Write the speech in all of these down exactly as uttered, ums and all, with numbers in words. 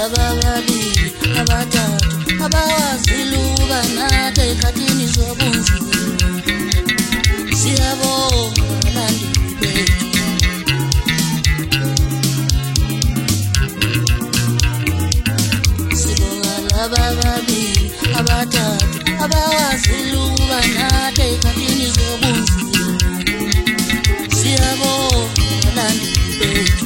laba babili abathathu abawaziluka nathi ekhathini zobunzima. Siyabonga abalandeli bethu. Sibonga laba babili abathathu abawaziluka nathi ekhathini zobunzima. Siyabonga abalandeli bethu.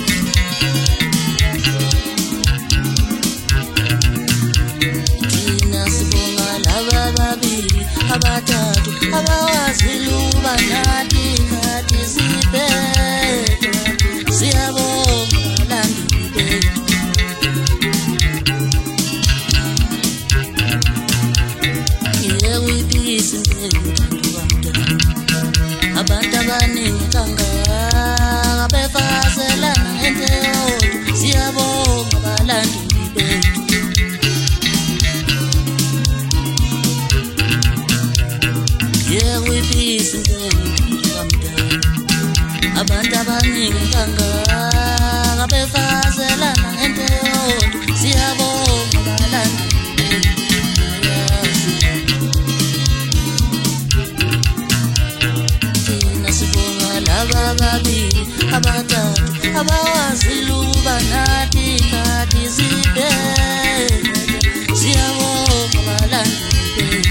Abathathu abawaziluka nathi khathi sibhedwa. Siyabonga abalandeli bethu. Ngeke uyiphikise impela bantu bamdala. Abantu abaningi kangaka befaselana ngento eyodwa. Siyabonga abalandeli bethu. Yeah, we peace and abantu abaningi kangaka befaselana ngento eyodwa. Siyabonga abalandeli. Thina sibonga laba babili abathathu abawaziluka nathi khathi sibhedwa. Siyabonga abalandeli.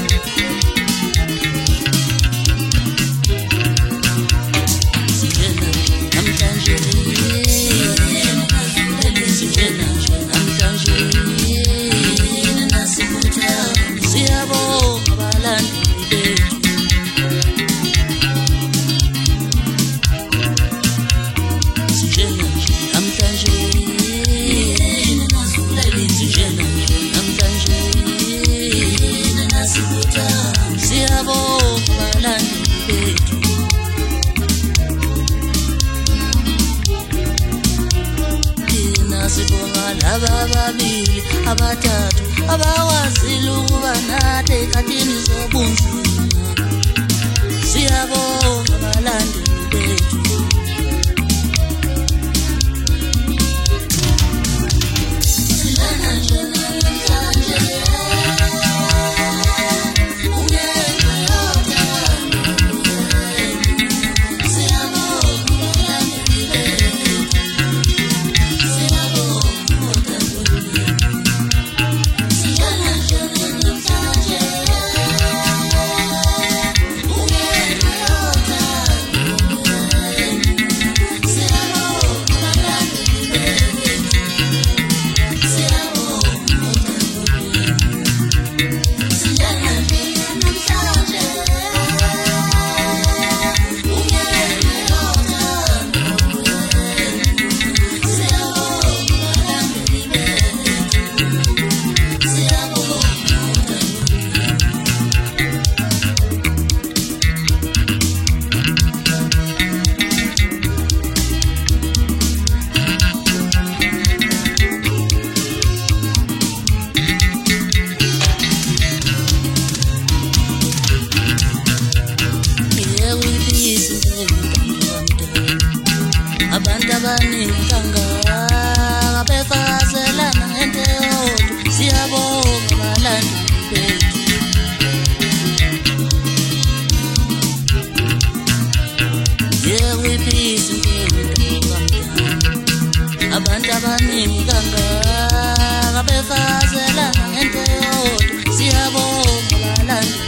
Laba babili abathathu abawaziluka nathi ekhathini zobunzima. Siyabonga abalandeli bethu. Silana nje namhlanje ungeke yothando. Siyabonga abalandeli bethu. Abantu abaningi kangaka befaselana ngento eyodwa. Siyabonga abalandeli bethu. Yeah, we peace impela bamdala. Abantu abaningi kangaka befaselana ngento eyodwa. Siyabonga abalandeli.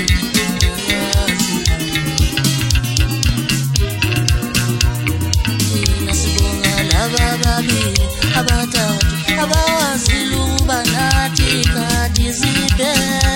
Laba babili abathathu abawaziluka nathi khathi sibhedwa.